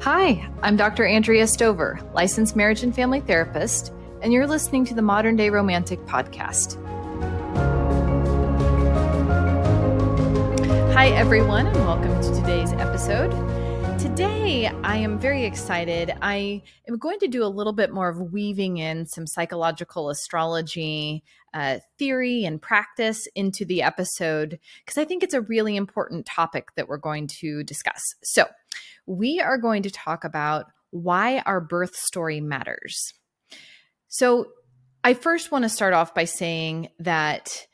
Hi, I'm Dr. Andrea Stover, licensed marriage and family therapist, and you're listening to the Modern Day Romantic Podcast. Hi, everyone, and welcome to today's episode. Today, I am very excited. I am going to do a little bit more of weaving in some psychological astrology theory and practice into the episode because I think it's a really important topic that we're going to discuss. So, we are going to talk about why our birth story matters. So, I first want to start off by saying that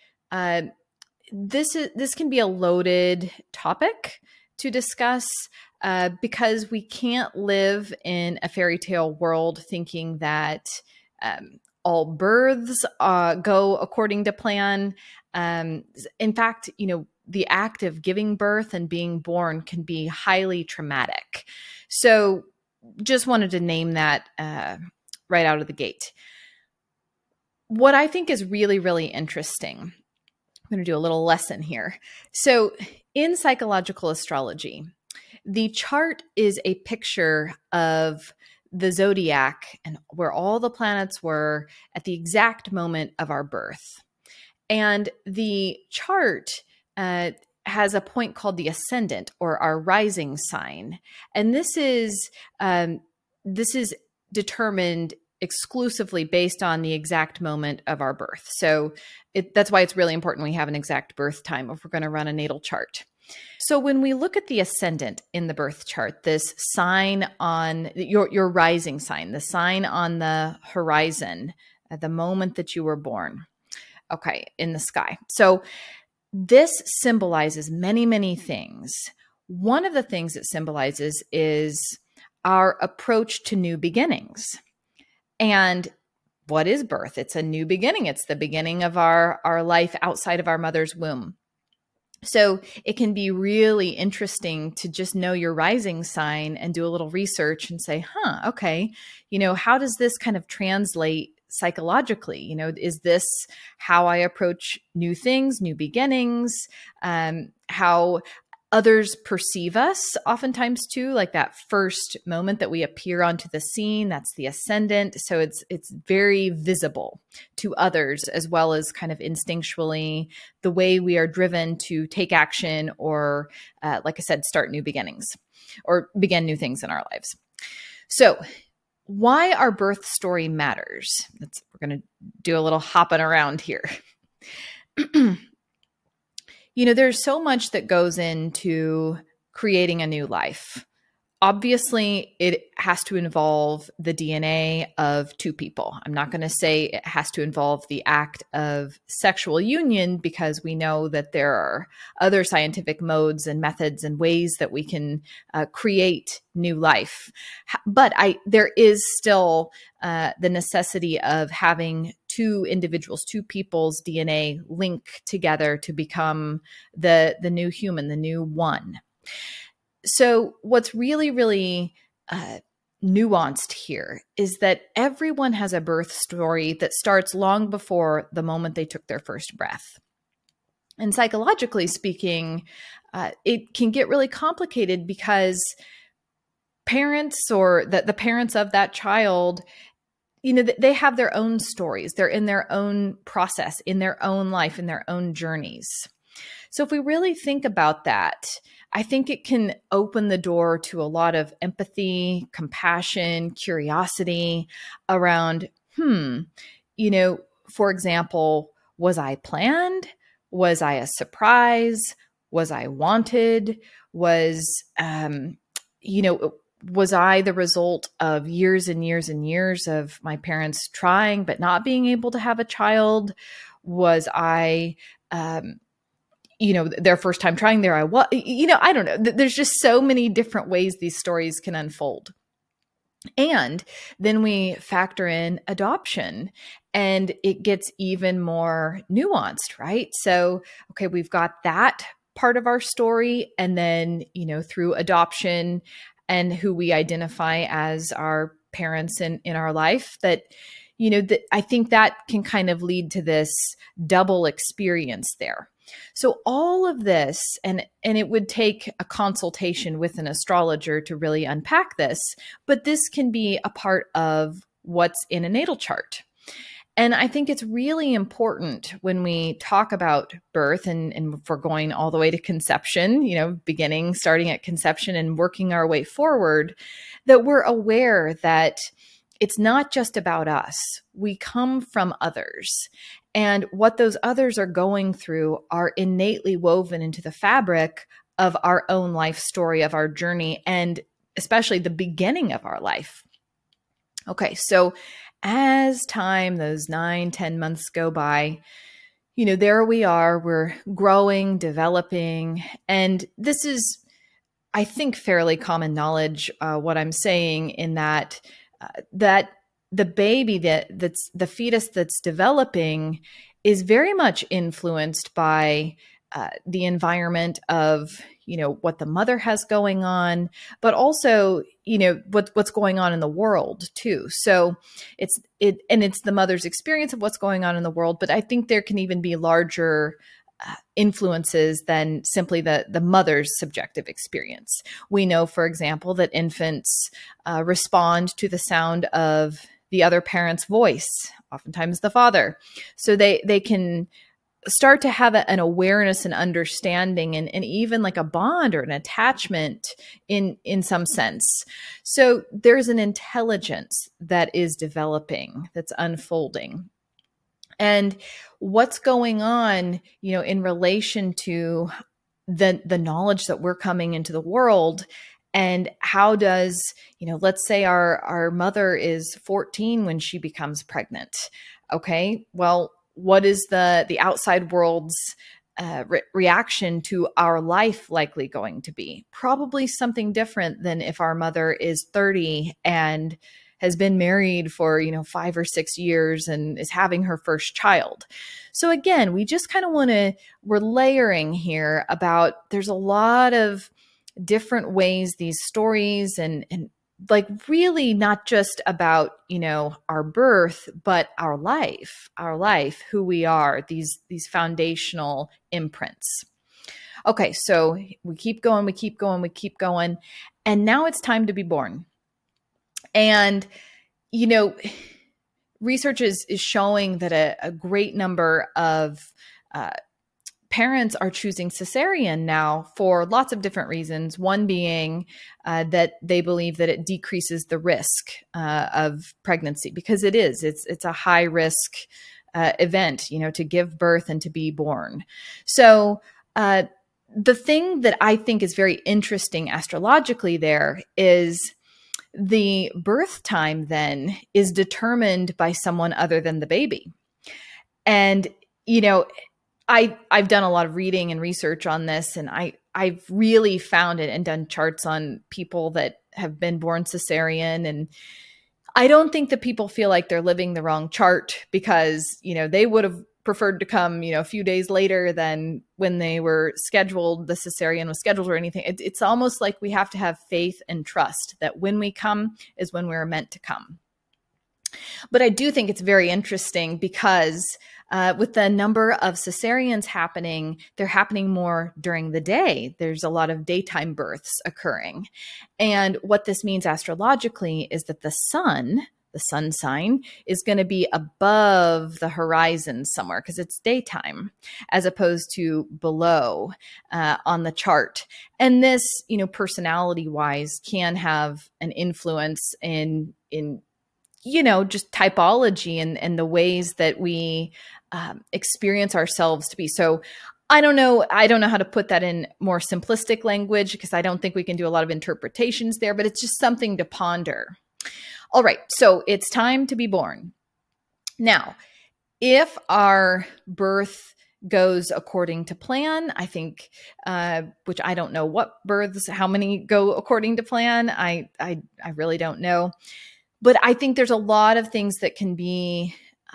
this can be a loaded topic to discuss because we can't live in a fairy tale world thinking that all births go according to plan. In fact, the act of giving birth and being born can be highly traumatic. So just wanted to name that right out of the gate. What I think is really, really interesting, I'm going to do a little lesson here. So in psychological astrology, the chart is a picture of the zodiac and where all the planets were at the exact moment of our birth. And the chart has a point called the ascendant or our rising sign. And this is determined exclusively based on the exact moment of our birth. So that's why it's really important we have an exact birth time if we're going to run a natal chart. So when we look at the ascendant in the birth chart, this sign on your rising sign, the sign on the horizon at the moment that you were born, okay, in the sky. So this symbolizes many, many things. One of the things it symbolizes is our approach to new beginnings. And what is birth? It's a new beginning. It's the beginning of our life outside of our mother's womb. So it can be really interesting to just know your rising sign and do a little research and say, okay, how does this kind of translate psychologically? Is this how I approach new things, new beginnings, how others perceive us oftentimes too, like that first moment that we appear onto the scene, that's the ascendant. So it's very visible to others as well as kind of instinctually the way we are driven to take action or, like I said, start new beginnings or begin new things in our lives. So why our birth story matters. We're going to do a little hopping around here. There's so much that goes into creating a new life. Obviously, it has to involve the DNA of two people. I'm not going to say it has to involve the act of sexual union because we know that there are other scientific modes and methods and ways that we can create new life. But there is still the necessity of having two individuals, two people's DNA link together to become the new human, the new one. So what's really, really nuanced here is that everyone has a birth story that starts long before the moment they took their first breath. And psychologically speaking, it can get really complicated because parents or the parents of that child, they have their own stories. They're in their own process, in their own life, in their own journeys. So if we really think about that, I think it can open the door to a lot of empathy, compassion, curiosity around, for example, was I planned? Was I a surprise? Was I wanted? Was I the result of years and years and years of my parents trying but not being able to have a child? Was I their first time trying, there I was, I don't know. There's just so many different ways these stories can unfold. And then we factor in adoption and it gets even more nuanced, right? So, okay, we've got that part of our story. And then, through adoption and who we identify as our parents in our life, that, I think that can kind of lead to this double experience there. So all of this, and it would take a consultation with an astrologer to really unpack this, but this can be a part of what's in a natal chart. And I think it's really important when we talk about birth, and if we're going all the way to conception, starting at conception and working our way forward, that we're aware that it's not just about us. We come from others. And what those others are going through are innately woven into the fabric of our own life story, of our journey, and especially the beginning of our life. Okay, so as time, those 9-10 months go by, there we are, we're growing, developing. And this is, I think, fairly common knowledge, what I'm saying, in that the baby that's the fetus that's developing is very much influenced by the environment of, what the mother has going on, but also, what's going on in the world too. So it's the mother's experience of what's going on in the world, but I think there can even be larger influences than simply the mother's subjective experience. We know, for example, that infants respond to the sound of the other parent's voice, oftentimes the father. So they can start to have an awareness and understanding, and even like a bond or an attachment in some sense. So there's an intelligence that is developing, that's unfolding. And what's going on, in relation to the knowledge that we're coming into the world, and how does, let's say our mother is 14 when she becomes pregnant. Okay, well, what is the outside world's reaction to our life likely going to be? Probably something different than if our mother is 30 and has been married for, 5 or 6 years and is having her first child. So again, we just kind of we're layering here about, there's a lot of different ways these stories and like really not just about, our birth, but our life, who we are, these foundational imprints. Okay, so we keep going. And now it's time to be born. And, research is showing that a great number of parents are choosing cesarean now for lots of different reasons. One being that they believe that it decreases the risk of pregnancy, because it's a high risk event, to give birth and to be born. So the thing that I think is very interesting astrologically there is the birth time then is determined by someone other than the baby. And, I've done a lot of reading and research on this, and I've really found it and done charts on people that have been born cesarean. And I don't think that people feel like they're living the wrong chart, because, they would have preferred to come, a few days later than when they were scheduled, the cesarean was scheduled or anything. It's almost like we have to have faith and trust that when we come is when we're meant to come. But I do think it's very interesting because with the number of cesareans happening, they're happening more during the day. There's a lot of daytime births occurring. And what this means astrologically is that the sun sign, is going to be above the horizon somewhere, because it's daytime, as opposed to below on the chart. And this, personality-wise, can have an influence in just typology and the ways that we experience ourselves to be. So I don't know how to put that in more simplistic language, because I don't think we can do a lot of interpretations there, but it's just something to ponder. All right, so it's time to be born. Now, if our birth goes according to plan, I think, which I don't know what births, how many go according to plan. I really don't know. But I think there's a lot of things that can be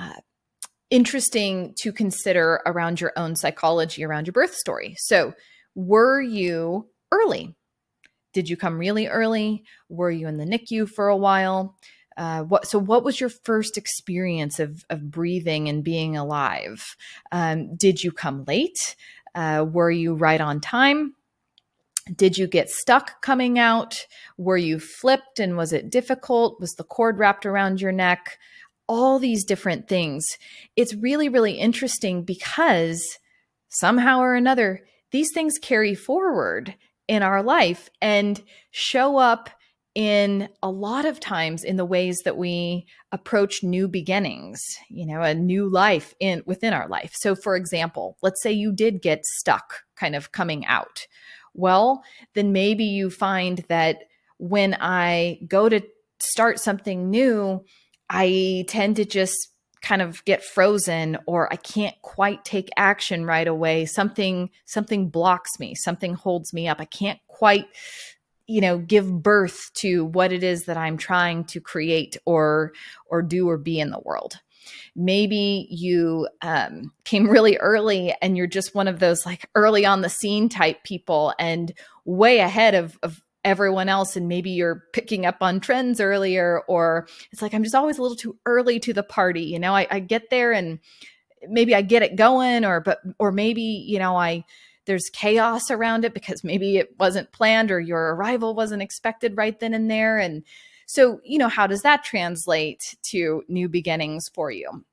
interesting to consider around your own psychology, around your birth story. So were you early? Did you come really early? Were you in the NICU for a while? What was your first experience of breathing and being alive? Did you come late? Were you right on time? Did you get stuck coming out? Were you flipped and was it difficult? Was the cord wrapped around your neck? All these different things. It's really, really interesting because somehow or another, these things carry forward in our life and show up in a lot of times in the ways that we approach new beginnings, a new life within our life. So for example, let's say you did get stuck kind of coming out. Well, then maybe you find that when I go to start something new, I tend to just kind of get frozen, or I can't quite take action right away. Something blocks me, something holds me up. I can't quite, give birth to what it is that I'm trying to create or do or be in the world. Maybe you came really early and you're just one of those like early on the scene type people and way ahead of everyone else. And maybe you're picking up on trends earlier, or it's like, I'm just always a little too early to the party. I get there and maybe I get it going, or maybe, there's chaos around it because maybe it wasn't planned or your arrival wasn't expected right then and there. And so, how does that translate to new beginnings for you?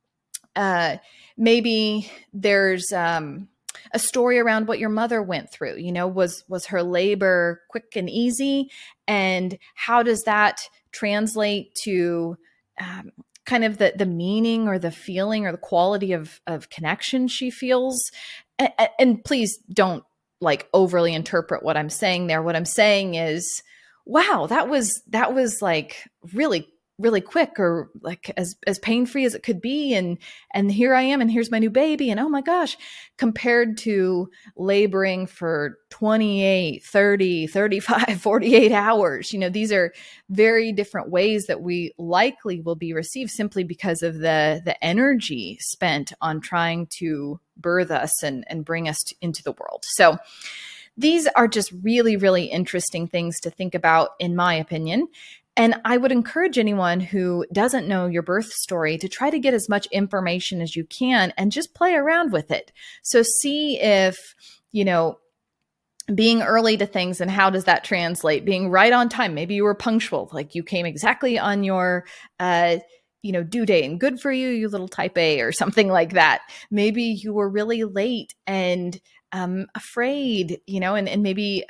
Maybe there's a story around what your mother went through. Was her labor quick and easy? And how does that translate to kind of the meaning or the feeling or the quality of connection she feels? And please don't like overly interpret what I'm saying there. What I'm saying is, wow, that was like really, really quick, or like as pain-free as it could be. And here I am, and here's my new baby. And oh my gosh, compared to laboring for 28, 30, 35, 48 hours, these are very different ways that we likely will be received simply because of the energy spent on trying to birth us and bring us into the world. So these are just really, really interesting things to think about, in my opinion. And I would encourage anyone who doesn't know your birth story to try to get as much information as you can and just play around with it. So see if, being early to things and how does that translate? Being right on time. Maybe you were punctual, like you came exactly on your due date, and good for you, you little type A or something like that. Maybe you were really late and afraid, and maybe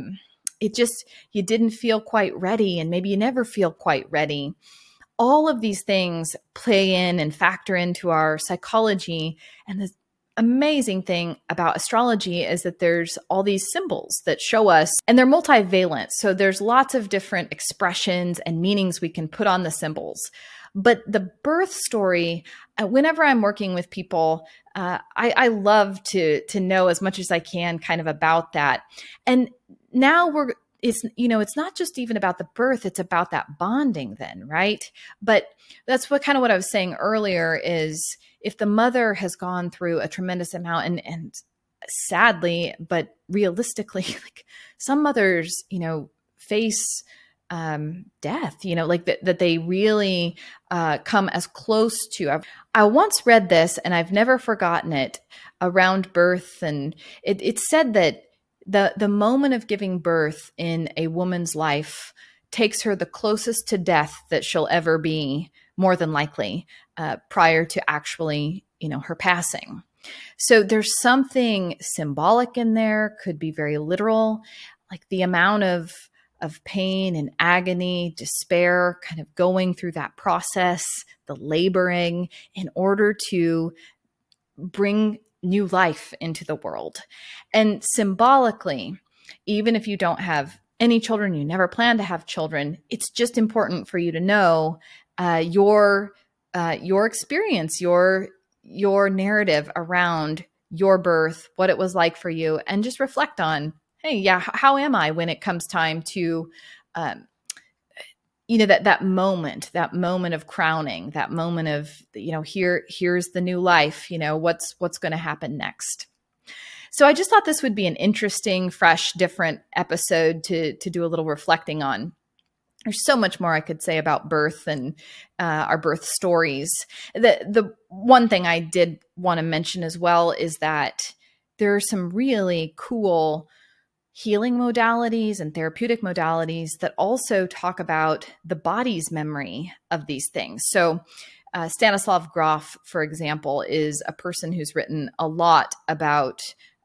you didn't feel quite ready, and maybe you never feel quite ready. All of these things play in and factor into our psychology. And the amazing thing about astrology is that there's all these symbols that show us, and they're multivalent. So there's lots of different expressions and meanings we can put on the symbols. But the birth story, whenever I'm working with people, I love to know as much as I can kind of about that. And now it's not just even about the birth, it's about that bonding then, right? But that's what I was saying earlier is if the mother has gone through a tremendous amount and sadly, but realistically, like some mothers, face death, that they really come as close to. I once read this and I've never forgotten it around birth. And it said that the moment of giving birth in a woman's life takes her the closest to death that she'll ever be, more than likely, prior to actually, her passing. So there's something symbolic in there, could be very literal, like the amount of pain and agony, despair, kind of going through that process, the laboring in order to bring new life into the world. And symbolically, even if you don't have any children, you never plan to have children, it's just important for you to know your experience, your narrative around your birth, what it was like for you, and just reflect on, hey, yeah, how am I when it comes time to, that moment of crowning, that moment of, here's the new life, what's going to happen next. So I just thought this would be an interesting, fresh, different episode to do a little reflecting on. There's so much more I could say about birth and our birth stories. The one thing I did want to mention as well is that there are some really cool healing modalities and therapeutic modalities that also talk about the body's memory of these things. So Stanislav Grof, for example, is a person who's written a lot about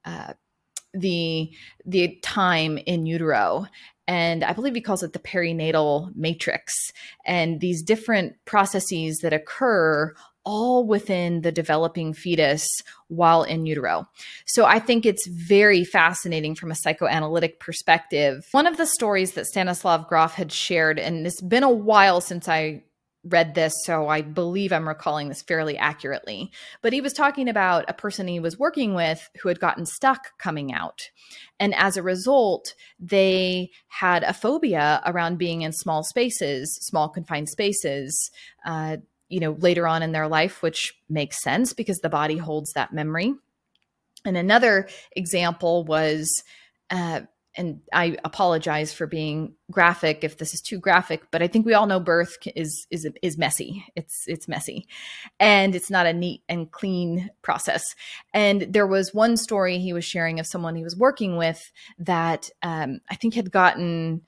the time in utero. And I believe he calls it the perinatal matrix, and these different processes that occur all within the developing fetus while in utero. So I think it's very fascinating from a psychoanalytic perspective. One of the stories that Stanislav Grof had shared, and it's been a while since I read this, so I believe I'm recalling this fairly accurately, but he was talking about a person he was working with who had gotten stuck coming out. And as a result, they had a phobia around being in small spaces, small confined spaces, later on in their life, which makes sense because the body holds that memory. And another example was, and I apologize for being graphic if this is too graphic, but I think we all know birth is messy. It's messy, and it's not a neat and clean process. And there was one story he was sharing of someone he was working with that I think had gotten.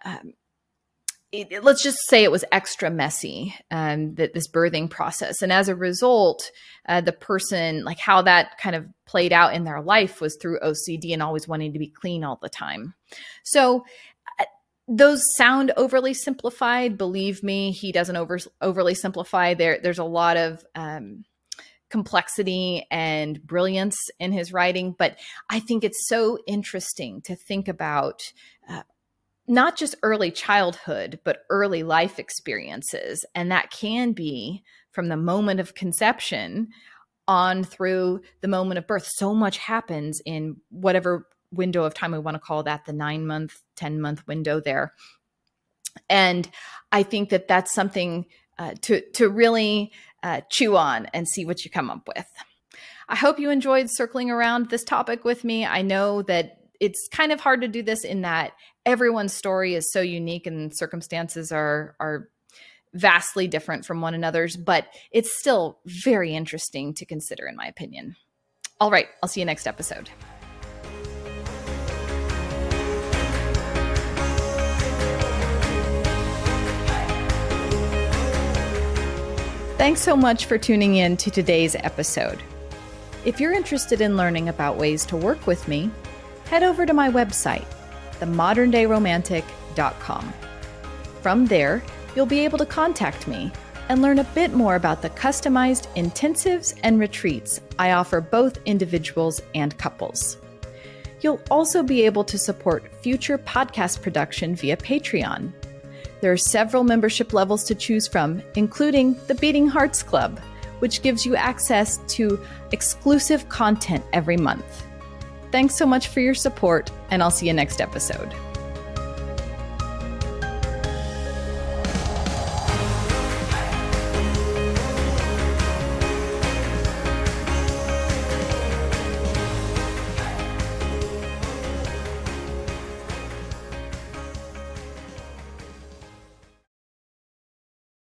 Let's just say it was extra messy, that this birthing process. And as a result, the person, like how that kind of played out in their life was through OCD and always wanting to be clean all the time. So those sound overly simplified. Believe me, he doesn't overly simplify. There's a lot of complexity and brilliance in his writing, but I think it's so interesting to think about not just early childhood, but early life experiences. And that can be from the moment of conception on through the moment of birth. So much happens in whatever window of time we want to call that, the 9-month, 10-month window there. And I think that that's something to really chew on and see what you come up with. I hope you enjoyed circling around this topic with me. I know that it's kind of hard to do this in that everyone's story is so unique and circumstances are vastly different from one another's, but it's still very interesting to consider, in my opinion. All right, I'll see you next episode. Thanks so much for tuning in to today's episode. If you're interested in learning about ways to work with me, head over to my website, themoderndayromantic.com. From there, you'll be able to contact me and learn a bit more about the customized intensives and retreats I offer both individuals and couples. You'll also be able to support future podcast production via Patreon. There are several membership levels to choose from, including the Beating Hearts Club, which gives you access to exclusive content every month. Thanks so much for your support, and I'll see you next episode.